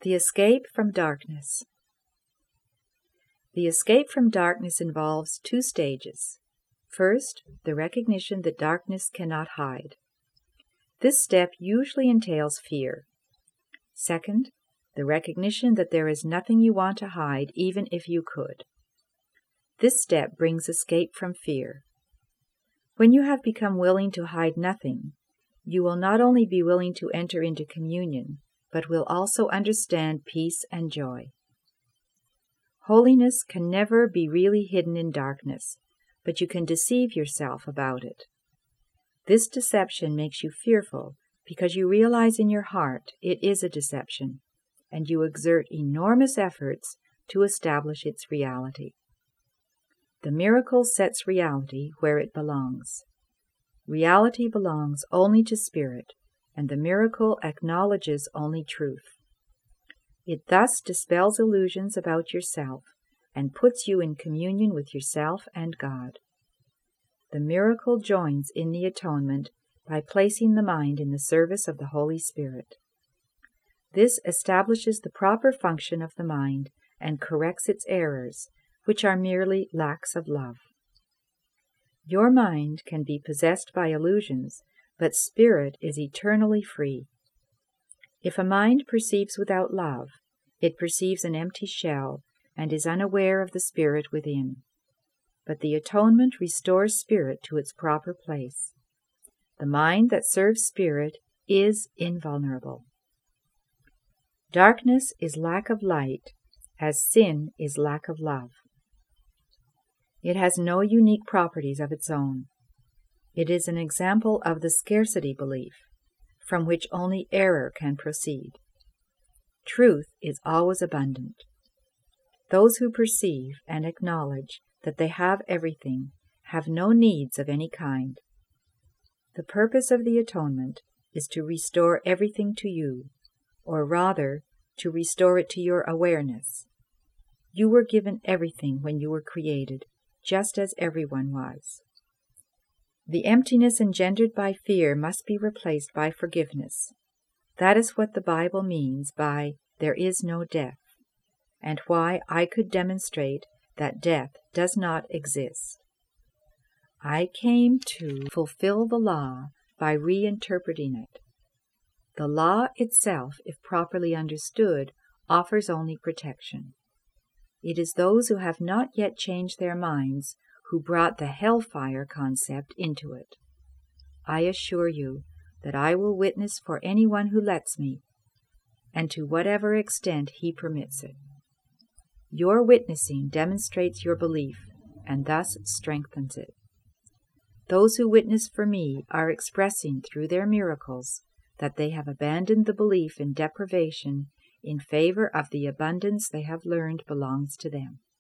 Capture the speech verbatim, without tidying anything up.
The escape from darkness. The escape from darkness involves two stages. First, the recognition that darkness cannot hide. This step usually entails fear. Second, the recognition that there is nothing you want to hide, even if you could. This step brings escape from fear. When you have become willing to hide nothing, you will not only be willing to enter into communion, but will also understand peace and joy. Holiness can never be really hidden in darkness, but you can deceive yourself about it. This deception makes you fearful because you realize in your heart it is a deception, and you exert enormous efforts to establish its reality. The miracle sets reality where it belongs. Reality belongs only to spirit, and the miracle acknowledges only truth. It thus dispels illusions about yourself and puts you in communion with yourself and God. The miracle joins in the atonement by placing the mind in the service of the Holy Spirit. This establishes the proper function of the mind and corrects its errors, which are merely lacks of love. Your mind can be possessed by illusions, but spirit is eternally free. If a mind perceives without love, it perceives an empty shell and is unaware of the spirit within. But the atonement restores spirit to its proper place. The mind that serves spirit is invulnerable. Darkness is lack of light, as sin is lack of love. It has no unique properties of its own. It is an example of the scarcity belief, from which only error can proceed. Truth is always abundant. Those who perceive and acknowledge that they have everything have no needs of any kind. The purpose of the atonement is to restore everything to you, or rather, to restore it to your awareness. You were given everything when you were created, just as everyone was. The emptiness engendered by fear must be replaced by forgiveness. That is what the Bible means by "there is no death," and why I could demonstrate that death does not exist. I came to fulfill the law by reinterpreting it. The law itself, if properly understood, offers only protection. It is those who have not yet changed their minds who brought the hellfire concept into it. I assure you that I will witness for anyone who lets me, and to whatever extent he permits it. Your witnessing demonstrates your belief, and thus strengthens it. Those who witness for me are expressing through their miracles that they have abandoned the belief in deprivation in favor of the abundance they have learned belongs to them.